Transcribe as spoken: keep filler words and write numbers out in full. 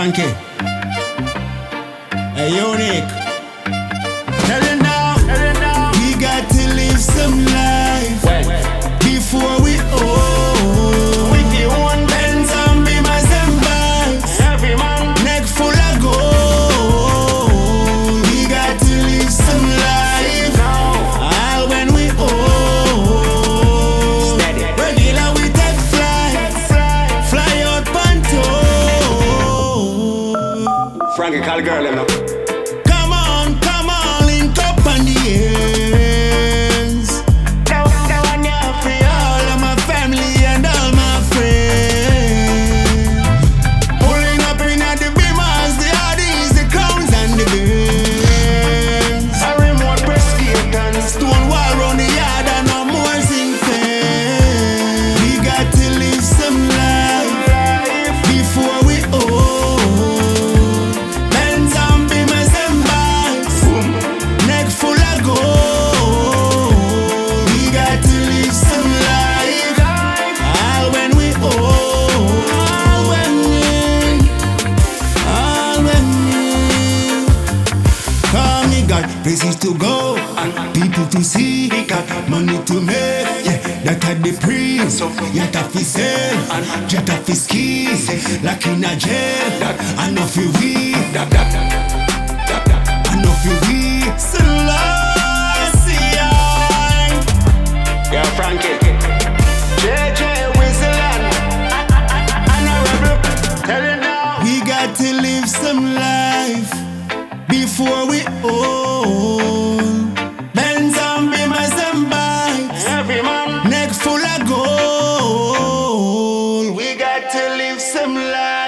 Frankie. Hey, Unique. Tell you now, tell you now. We got to live some life when? Before we old. With the one Benz and Beamers and bikes. Every man neck full of gold. We got to live some life now. All when we old. Steady. Regular we take flight, fly, fly out Panto. Frankie, call the girl them now. Come on, come on, link up on the ends. Now, now I know for all of my family and all my friends. Pulling up in at the Beamers, the Audis, the Crowns and the Benz. A remote press gate and stone wall round the yard and no more zinc fence. We got to live some life before we old. Benz and Beamers and bikes, neck full of gold. We got to live some life, all when we old. All when we, all when we. Cause me got places to go and people to see, got money to make. Yeah, that had the priest, yet a fi sell, jet a fi ski, like in a jail. I know fi we, I know fi we. Selassie, Yeah, Frankie. J J Whistleland, and a rebel. Tell you now, we got to live some life before we old. Benz and Beamers and bikes, Every man. neck full of gold. We got to live some life.